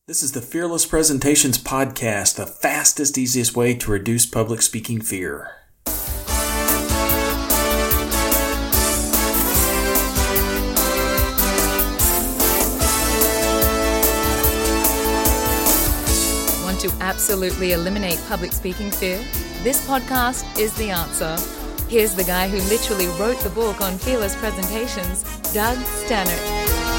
This is the Fearless Presentations Podcast, the fastest, easiest way to reduce public speaking fear. Want to absolutely eliminate public speaking fear? This podcast is the answer. Here's the guy who literally wrote the book on Fearless Presentations, Doug Stannard.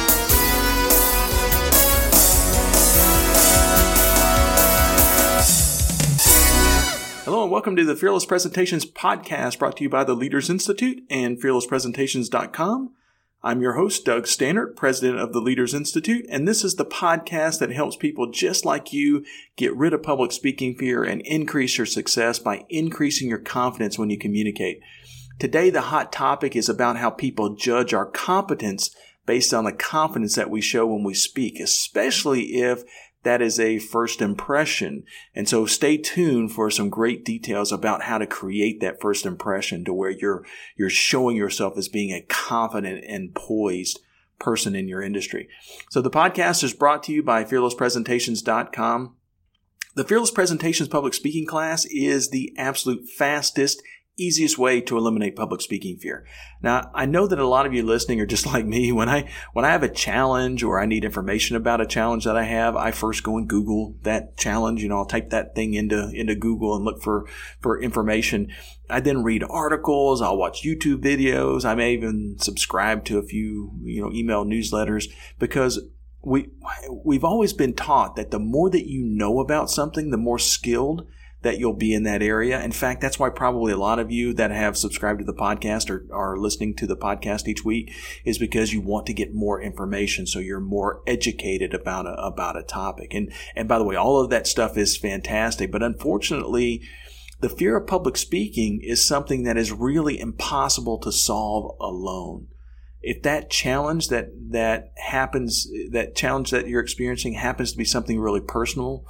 Hello and welcome to the Fearless Presentations Podcast, brought to you by the Leaders Institute and fearlesspresentations.com. I'm your host, Doug Stannard, president of the Leaders Institute, and this is the podcast that helps people just like you get rid of public speaking fear and increase your success by increasing your confidence when you communicate. Today, the hot topic is about how people judge our competence based on the confidence that we show when we speak, especially if that is a first impression. And so stay tuned for some great details about how to create that first impression to where you're showing yourself as being a confident and poised person in your industry. So the podcast is brought to you by fearlesspresentations.com. The Fearless Presentations public speaking class is the absolute fastest, easiest way to eliminate public speaking fear. Now, I know that a lot of you listening are just like me. When I have a challenge or I need information about a challenge that I have, I first go and Google that challenge. I'll type that thing into Google and look for information. I then read articles. I'll watch YouTube videos. I may even subscribe to a few, email newsletters, because we've always been taught that the more that you know about something, the more skilled that you'll be in that area. In fact, that's why probably a lot of you that have subscribed to the podcast or are listening to the podcast each week is because you want to get more information, so you're more educated about a topic. And by the way, all of that stuff is fantastic, but unfortunately, the fear of public speaking is something that is really impossible to solve alone. If that challenge that happens, that challenge that you're experiencing happens to be something really personal,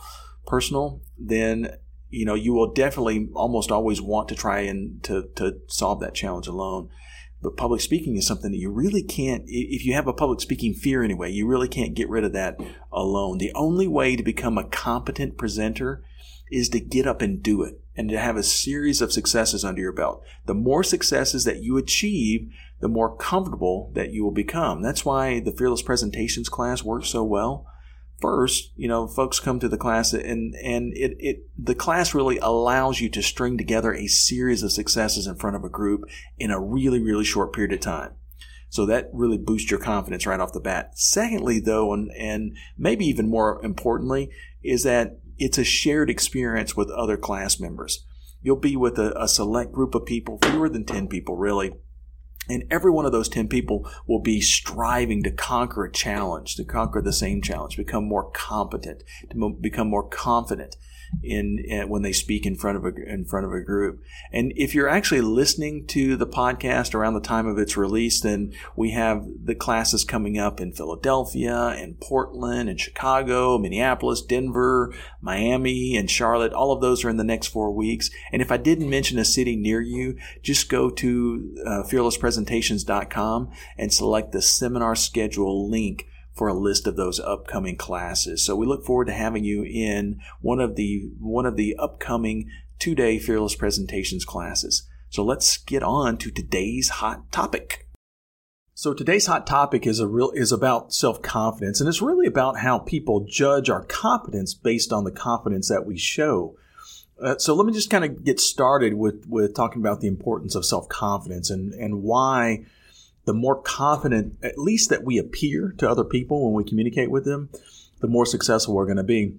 then you will definitely almost always want to try and to solve that challenge alone. But public speaking is something that you really can't, if you have a public speaking fear anyway, you really can't get rid of that alone. The only way to become a competent presenter is to get up and do it and to have a series of successes under your belt. The more successes that you achieve, the more comfortable that you will become. That's why the Fearless Presentations class works so well. First, folks come to the class and the class really allows you to string together a series of successes in front of a group in a really, really short period of time. So that really boosts your confidence right off the bat. Secondly, though, and maybe even more importantly, is that it's a shared experience with other class members. You'll be with a select group of people, fewer than 10 people really. And every one of those 10 people will be striving to conquer a challenge, to conquer the same challenge, become more competent, to become more confident in when they speak in front of a group. And if you're actually listening to the podcast around the time of its release, then we have the classes coming up in Philadelphia and Portland and Chicago, Minneapolis, Denver, Miami, and Charlotte. All of those are in the next 4 weeks. And if I didn't mention a city near you, just go to fearlesspresentations.com and select the seminar schedule link for a list of those upcoming classes. So we look forward to having you in one of the upcoming 2-day Fearless Presentations classes. So let's get on to today's hot topic. So today's hot topic is about self-confidence, and it's really about how people judge our competence based on the confidence that we show. So let me just kind of get started with talking about the importance of self-confidence and why the more confident, at least that we appear to other people when we communicate with them, the more successful we're going to be.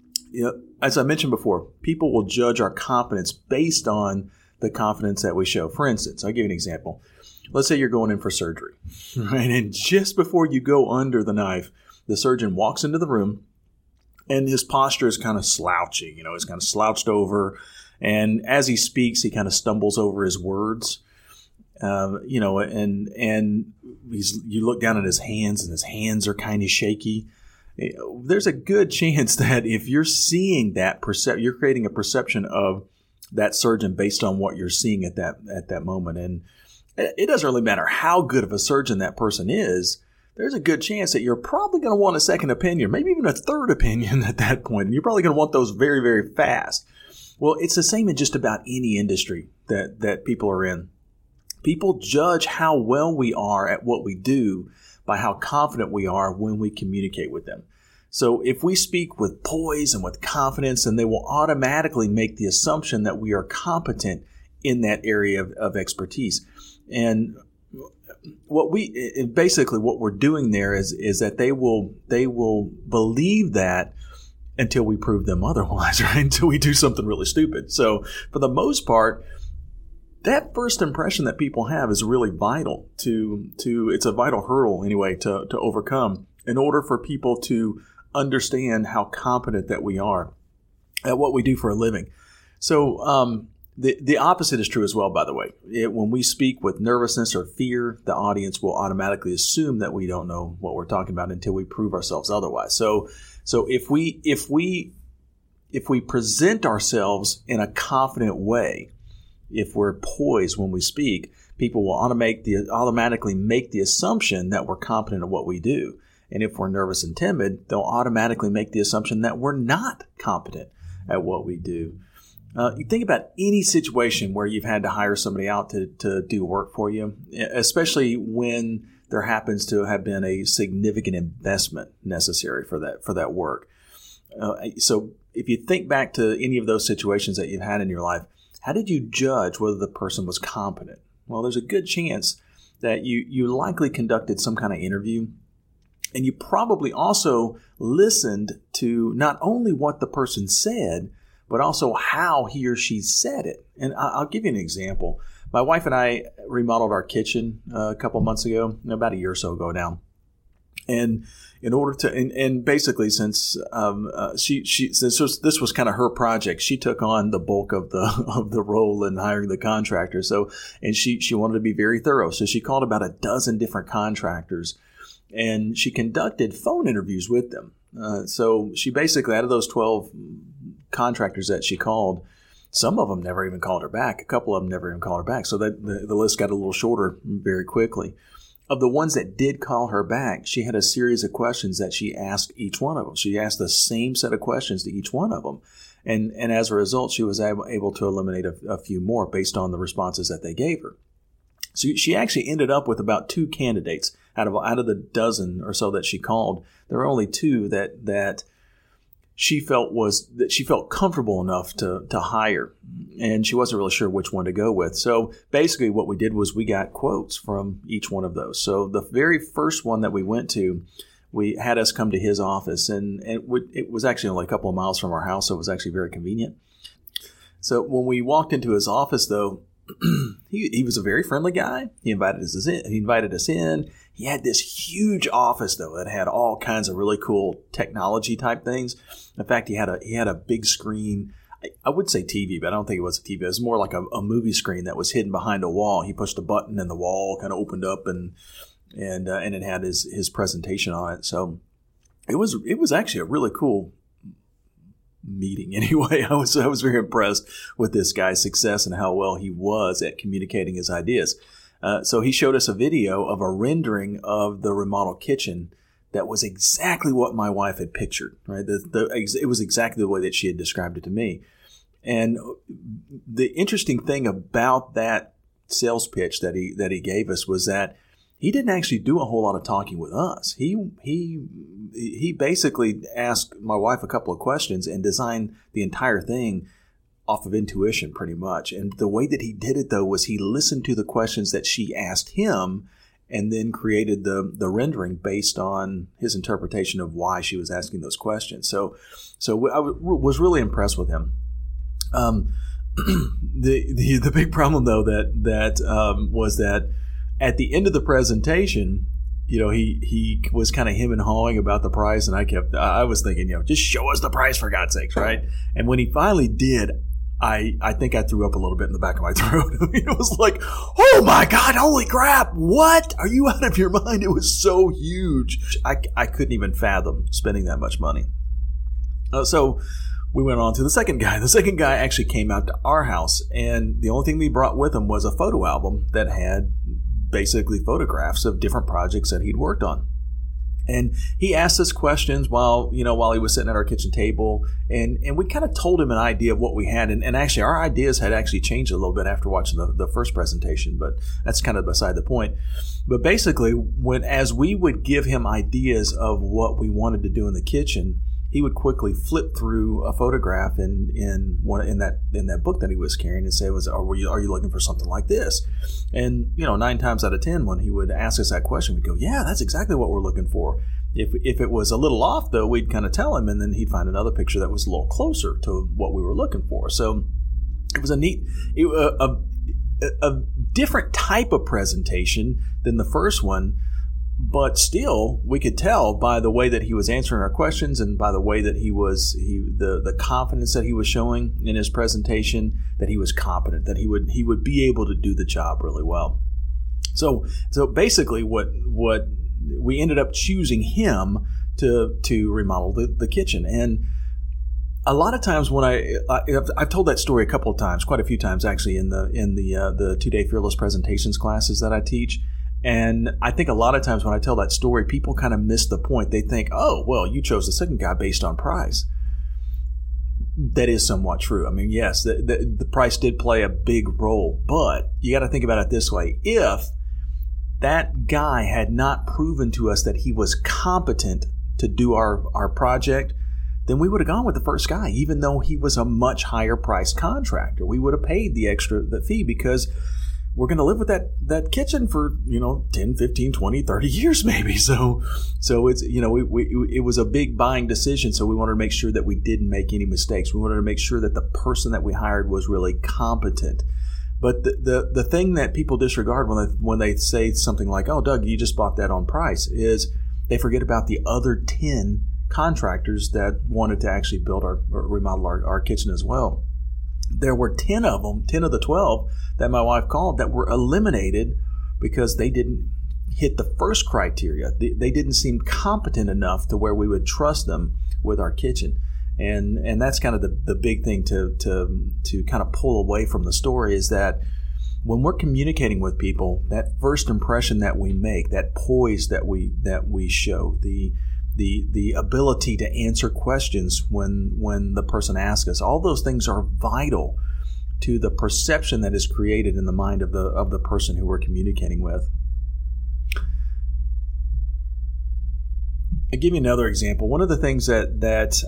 As I mentioned before, people will judge our competence based on the confidence that we show. For instance, I'll give you an example. Let's say you're going in for surgery, right? And just before you go under the knife, the surgeon walks into the room and his posture is kind of slouchy. He's kind of slouched over. And as he speaks, he kind of stumbles over his words. And you look down at his hands and his hands are kind of shaky. There's a good chance that if you're seeing that you're creating a perception of that surgeon based on what you're seeing at that moment. And it doesn't really matter how good of a surgeon that person is. there's a good chance that you're probably going to want a second opinion, maybe even a third opinion at that point. And you're probably going to want those very, very fast. Well, it's the same in just about any industry that people are in. People judge how well we are at what we do by how confident we are when we communicate with them. So if we speak with poise and with confidence, then they will automatically make the assumption that we are competent in that area of expertise. And what we're doing there is that they will believe that until we prove them otherwise, right? Until we do something really stupid. So for the most part, that first impression that people have is really vital to it's a vital hurdle anyway to overcome in order for people to understand how competent that we are at what we do for a living. So the opposite is true as well, by the way. When we speak with nervousness or fear, the audience will automatically assume that we don't know what we're talking about until we prove ourselves otherwise. So if we present ourselves in a confident way, if we're poised when we speak, people will automatically make the assumption that we're competent at what we do. And if we're nervous and timid, they'll automatically make the assumption that we're not competent at what we do. You think about any situation where you've had to hire somebody out to do work for you, especially when there happens to have been a significant investment necessary for that work. So if you think back to any of those situations that you've had in your life, how did you judge whether the person was competent? Well, there's a good chance that you likely conducted some kind of interview, and you probably also listened to not only what the person said, but also how he or she said it. And I'll give you an example. My wife and I remodeled our kitchen a couple months ago, about a year or so ago now. And in order to, and basically since this was kind of her project, she took on the bulk of the role in hiring the contractor. So, and she wanted to be very thorough. So she called about a dozen different contractors, and she conducted phone interviews with them. So she basically, out of those 12 contractors that she called, some of them never even called her back. A couple of them never even called her back. So that the list got a little shorter very quickly. Of the ones that did call her back, she had a series of questions that she asked each one of them. She asked the same set of questions to each one of them. And as a result, she was able to eliminate a few more based on the responses that they gave her. So she actually ended up with about 2 candidates out of the dozen or so that she called. There were only 2 that she felt comfortable enough to hire, and she wasn't really sure which one to go with. So basically what we did was we got quotes from each one of those. So the very first one that we went to, we had us come to his office, and it was actually only a couple of miles from our house, so it was actually very convenient. So when we walked into his office, though, he was a very friendly guy. He invited us in. He had this huge office, though, that had all kinds of really cool technology type things. In fact, he had a big screen. I would say TV, but I don't think it was a TV. It was more like a movie screen that was hidden behind a wall. He pushed a button and the wall kind of opened up, and it had his presentation on it. So it was actually a really cool meeting anyway. I was very impressed with this guy's success and how well he was at communicating his ideas. So he showed us a video of a rendering of the remodeled kitchen that was exactly what my wife had pictured, right? It was exactly the way that she had described it to me. And the interesting thing about that sales pitch that he gave us was that he didn't actually do a whole lot of talking with us. He basically asked my wife a couple of questions and designed the entire thing off of intuition pretty much. And the way that he did it, though, was he listened to the questions that she asked him and then created the rendering based on his interpretation of why she was asking those questions. So I was really impressed with him. The big problem, though, that was that at the end of the presentation, he was kind of him and hawing about the price, and I was thinking, just show us the price for God's sakes, right? And when he finally did, I think I threw up a little bit in the back of my throat. It was like, oh my God, holy crap, what? Are you out of your mind? It was so huge. I couldn't even fathom spending that much money. So we went on to the second guy. The second guy actually came out to our house, and the only thing we brought with him was a photo album that had basically photographs of different projects that he'd worked on. And he asked us questions while he was sitting at our kitchen table, and we kind of told him an idea of what we had. And actually, our ideas had actually changed a little bit after watching the first presentation, but that's kind of beside the point. But basically, as we would give him ideas of what we wanted to do in the kitchen, he would quickly flip through a photograph in that book that he was carrying and say, are you looking for something like this? And 9 times out of 10, when he would ask us that question, we'd go, yeah, that's exactly what we're looking for. If it was a little off, though, we'd kind of tell him, and then he'd find another picture that was a little closer to what we were looking for. So it was a different type of presentation than the first one. But still, we could tell by the way that he was answering our questions and by the way that the confidence that he was showing in his presentation, that he was competent, that he would be able to do the job really well. So basically, what we ended up choosing him to remodel the kitchen. And a lot of times when I've told that story a couple of times, quite a few times actually, in the 2-day Fearless Presentations classes that I teach. And I think a lot of times when I tell that story, people kind of miss the point. They think, oh, well, you chose the second guy based on price. That is somewhat true. I mean, yes, the price did play a big role, but you got to think about it this way. If that guy had not proven to us that he was competent to do our project, then we would have gone with the first guy, even though he was a much higher priced contractor. We would have paid the fee because we're going to live with that kitchen for 10, 15, 20, 30 years maybe. So it's it was a big buying decision. So we wanted to make sure that we didn't make any mistakes. We wanted to make sure that the person that we hired was really competent. But the thing that people disregard when they say something like, "Oh, Doug, you just bought that on price," is they forget about the other 10 contractors that wanted to actually build or remodel our kitchen as well. There were 10 of them, 10 of the 12 that my wife called, that were eliminated because they didn't hit the first criteria. They didn't seem competent enough to where we would trust them with our kitchen. And that's kind of the big thing to kind of pull away from the story, is that when we're communicating with people, that first impression that we make, that poise that we show, the ability to answer questions when the person asks us, all those things are vital to the perception that is created in the mind of the person who we're communicating with. I'll give you another example. One of the things that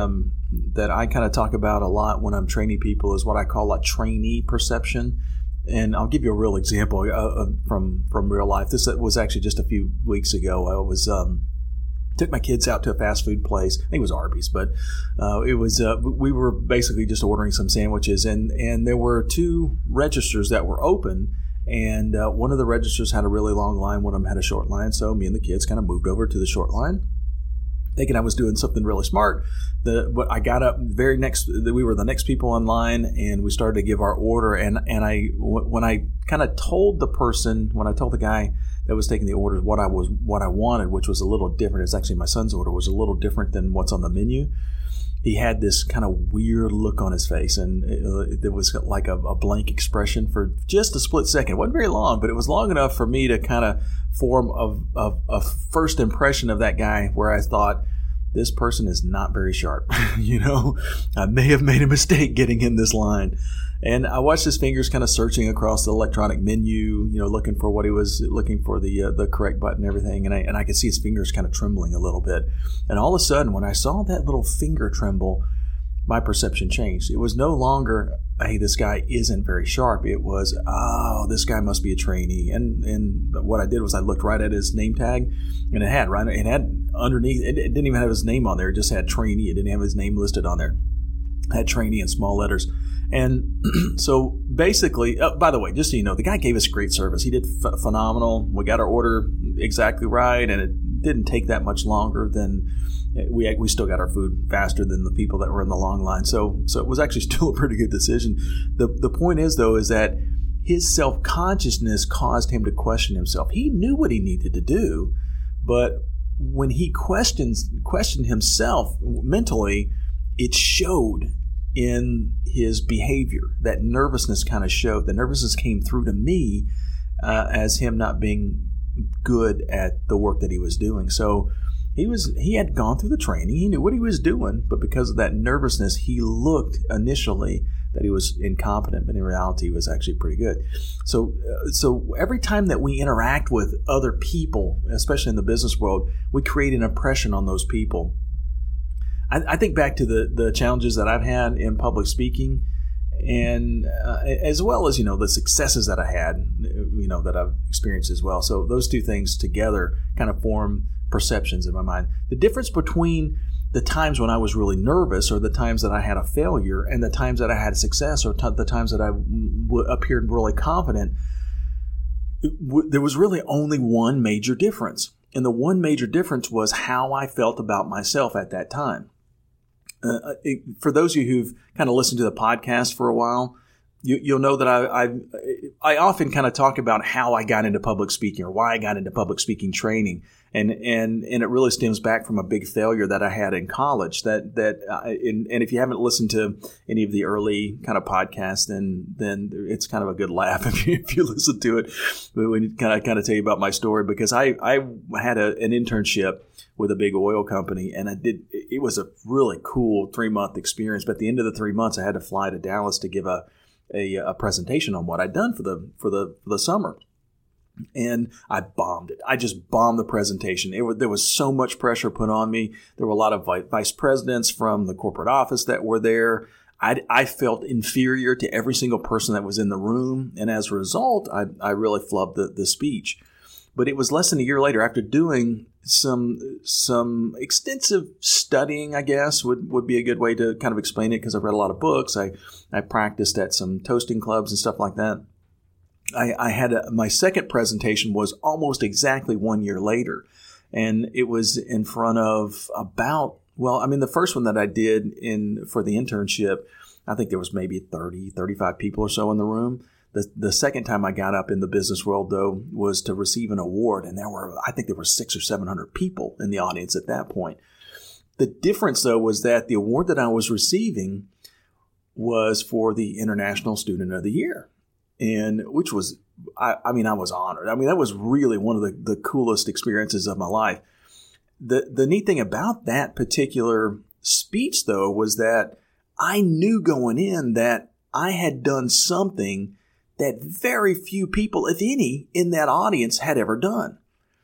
I kind of talk about a lot when I'm training people is what I call a trainee perception. And I'll give you a real example from real life. This was actually just a few weeks ago. I was took my kids out to a fast food place. I think it was Arby's, but it was we were basically just ordering some sandwiches, and there were 2 registers that were open, and one of the registers had a really long line, one of them had a short line. So me and the kids kind of moved over to the short line, thinking I was doing something really smart. But I got up we were the next people in line, and we started to give our order. And when I kind of told the guy that was taking the orders what I wanted, which was a little different. It's actually my son's order was a little different than what's on the menu. He had this kind of weird look on his face, and there was like a blank expression for just a split second. It wasn't very long, but it was long enough for me to kind of form a first impression of that guy where I thought, this person is not very sharp. I may have made a mistake getting in this line. And I watched his fingers kind of searching across the electronic menu, looking for what he was looking for, the correct button and everything. And I could see his fingers kind of trembling a little bit. And all of a sudden, when I saw that little finger tremble, my perception changed. It was no longer, hey, this guy isn't very sharp. It was, oh, this guy must be a trainee. And what I did was I looked right at his name tag, and it had underneath, it didn't even have his name on there. It just had trainee. It didn't have his name listed on there. It had trainee in small letters. And so basically, by the way, just so you know, the guy gave us great service. He did phenomenal. We got our order exactly right, and it didn't take that much longer than we still got our food faster than the people that were in the long line. So it was actually still a pretty good decision. The point is, though, is that his self-consciousness caused him to question himself. He knew what he needed to do, but when he questioned himself mentally, it showed in his behavior. That nervousness kind of showed. The nervousness came through to me as him not being good at the work that he was doing. So he had gone through the training. He knew what he was doing, but because of that nervousness, he looked initially that he was incompetent, but in reality, he was actually pretty good. So every time that we interact with other people, especially in the business world, we create an impression on those people. I think back to the challenges that I've had in public speaking, and as well as, the successes that I had, that I've experienced as well. So those two things together kind of form perceptions in my mind. The difference between the times when I was really nervous, or the times that I had a failure, and the times that I had success, or the times that I appeared really confident, there was really only one major difference. And the one major difference was how I felt about myself at that time. For those of you who've kind of listened to the podcast for a while, you'll know that I often kind of talk about how I got into public speaking, or why I got into public speaking training, and it really stems back from a big failure that I had in college. And if you haven't listened to any of the early kind of podcasts, then it's kind of a good laugh if you listen to it. But when you kind of tell you about my story, because I had an internship with a big oil company, and it was a really cool 3-month experience. But at the end of the 3 months, I had to fly to Dallas to give a presentation on what I'd done for the summer. And I bombed it. I just bombed the presentation. There was so much pressure put on me. There were a lot of vice presidents from the corporate office that were there. I felt inferior to every single person that was in the room. And as a result, I really flubbed the speech. But it was less than a year later, after doing some extensive studying, I guess, would be a good way to kind of explain it, because I've read a lot of books. I practiced at some toasting clubs and stuff like that. I had my second presentation was almost exactly 1 year later, and it was in front of the first one that I did for the internship, I think there was maybe 30, 35 people or so in the room. The second time I got up in the business world, though, was to receive an award, and I think there were 600 or 700 people in the audience at that point. The difference, though, was that the award that I was receiving was for the International Student of the Year, and which was, I was honored. That was really one of the coolest experiences of my life. The neat thing about that particular speech, though, was that I knew going in that I had done something that very few people, if any, in that audience had ever done.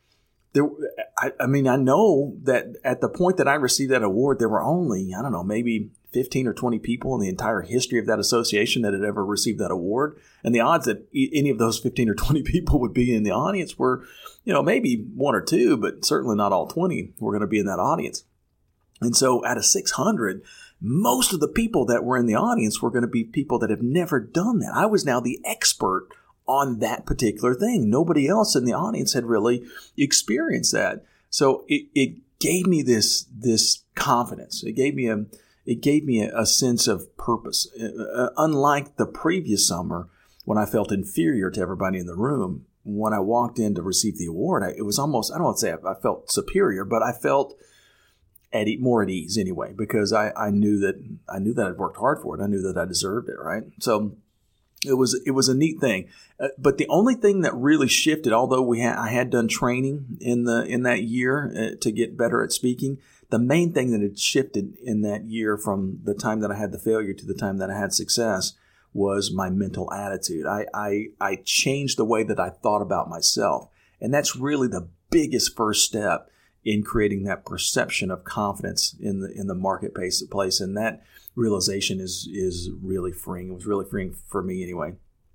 I know that at the point that I received that award, there were only, maybe 15 or 20 people in the entire history of that association that had ever received that award. And the odds that any of those 15 or 20 people would be in the audience were, maybe 1 or 2, but certainly not all 20 were going to be in that audience. And so out of 600, most of the people that were in the audience were going to be people that have never done that. I was now the expert on that particular thing. Nobody else in the audience had really experienced that. So it gave me this confidence. It gave me a sense of purpose. Unlike the previous summer, when I felt inferior to everybody in the room, when I walked in to receive the award, it was almost, I don't want to say I felt superior, but I felt more at ease anyway, because I knew that I'd worked hard for it. I knew that I deserved it, right? So it was a neat thing. But the only thing that really shifted, although I had done training in that year to get better at speaking, the main thing that had shifted in that year from the time that I had the failure to the time that I had success was my mental attitude. I changed the way that I thought about myself, and that's really the biggest first step in creating that perception of confidence in the marketplace, and that realization is really freeing. It was really freeing for me anyway.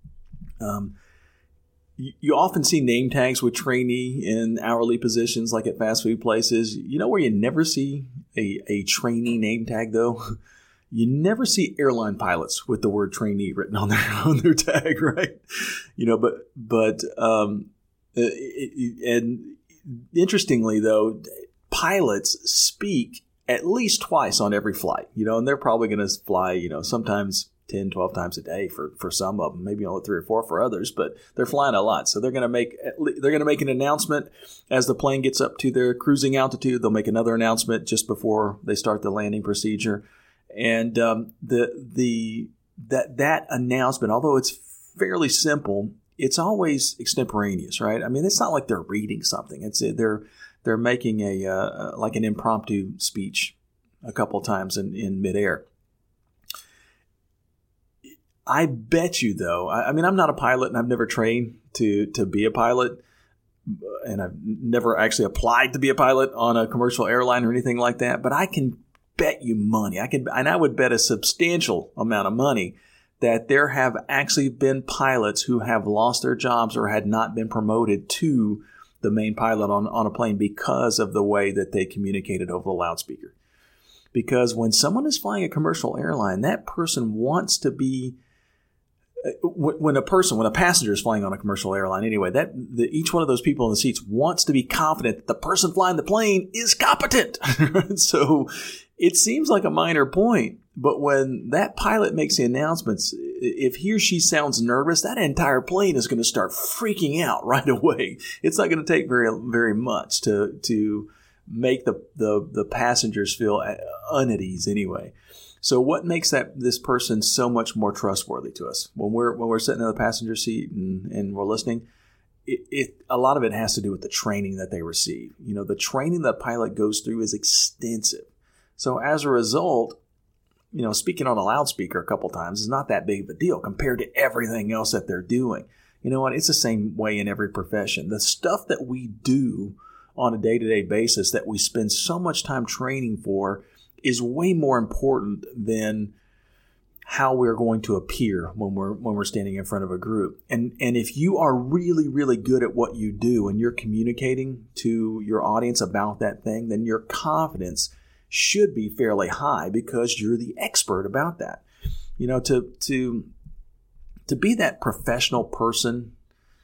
You often see name tags with trainee in hourly positions, like at fast food places. You know where you never see a trainee name tag, though? You never see airline pilots with the word trainee written on their tag, right? And interestingly, though, pilots speak at least twice on every flight, and they're probably going to fly, sometimes 10, 12 times a day for some of them, maybe only 3 or 4 for others, but they're flying a lot. So they're going to make an announcement as the plane gets up to their cruising altitude. They'll make another announcement just before they start the landing procedure. And that announcement, although it's fairly simple, it's always extemporaneous, right? I mean, it's not like they're reading something. They're making like an impromptu speech a couple of times in midair. I bet you, though, I mean, I'm not a pilot and I've never trained to be a pilot, and I've never actually applied to be a pilot on a commercial airline or anything like that, but I can bet you money. I would bet a substantial amount of money that there have actually been pilots who have lost their jobs or had not been promoted to the main pilot on a plane because of the way that they communicated over the loudspeaker. Because when someone is flying a commercial airline, that person wants to be, when a passenger is flying on a commercial airline anyway, each one of those people in the seats wants to be confident that the person flying the plane is competent. So it seems like a minor point, but when that pilot makes the announcements, if he or she sounds nervous, that entire plane is going to start freaking out right away. It's not going to take very, very much to make the passengers feel unease anyway. So what makes this person so much more trustworthy to us when we're sitting in the passenger seat and we're listening? A lot of it has to do with the training that they receive. You know, the training that pilot goes through is extensive. So as a result, you know, speaking on a loudspeaker a couple times is not that big of a deal compared to everything else that they're doing. You know what? It's the same way in every profession. The stuff that we do on a day-to-day basis that we spend so much time training for is way more important than how we're going to appear when we're standing in front of a group. And if you are really, really good at what you do and you're communicating to your audience about that thing, then your confidence should be fairly high because you're the expert about that. You know, to be that professional person,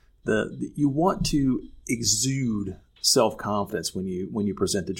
you want to exude self-confidence when you present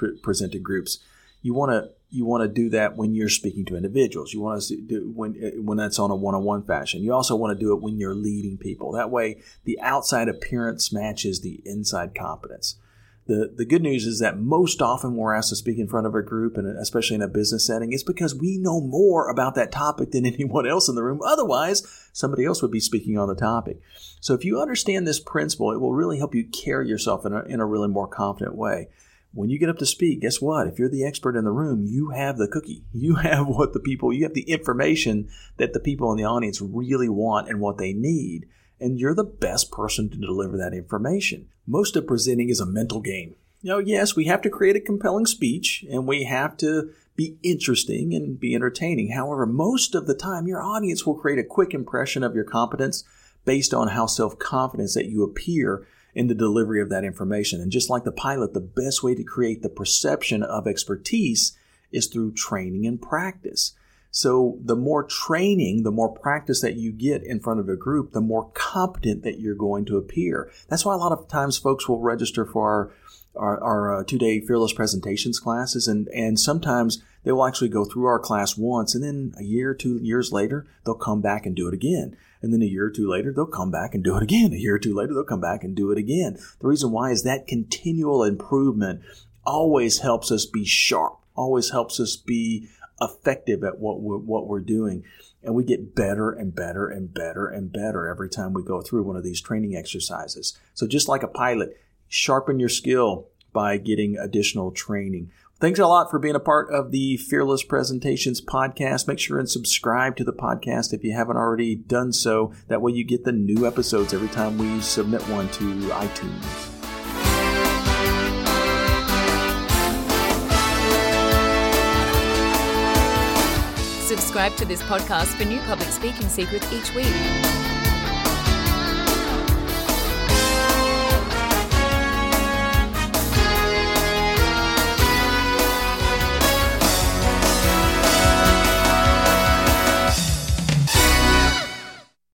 to groups. You want to do that when you're speaking to individuals. You want to do when that's on a one-on-one fashion. You also want to do it when you're leading people. That way, the outside appearance matches the inside competence. The good news is that most often we're asked to speak in front of a group, and especially in a business setting, it's because we know more about that topic than anyone else in the room. Otherwise, somebody else would be speaking on the topic. So if you understand this principle, it will really help you carry yourself in a really more confident way. When you get up to speak, guess what? If you're the expert in the room, you have the cookie. You have you have the information that the people in the audience really want and what they need. And you're the best person to deliver that information. Most of presenting is a mental game. You know, yes, we have to create a compelling speech and we have to be interesting and be entertaining. However, most of the time, your audience will create a quick impression of your competence based on how self-confident that you appear in the delivery of that information. And just like the pilot, the best way to create the perception of expertise is through training and practice. So the more training, the more practice that you get in front of a group, the more competent that you're going to appear. That's why a lot of times folks will register for our 2-day Fearless Presentations classes, and sometimes they will actually go through our class once, and then a year, 2 years later, they'll come back and do it again. And then a year or two later, they'll come back and do it again. A year or two later, they'll come back and do it again. The reason why is that continual improvement always helps us be sharp, always helps us be effective at what we're doing. And we get better and better and better and better every time we go through one of these training exercises. So just like a pilot, sharpen your skill by getting additional training. Thanks a lot for being a part of the Fearless Presentations podcast. Make sure and subscribe to the podcast if you haven't already done so. That way you get the new episodes every time we submit one to iTunes. Subscribe to this podcast for new public speaking secrets each week.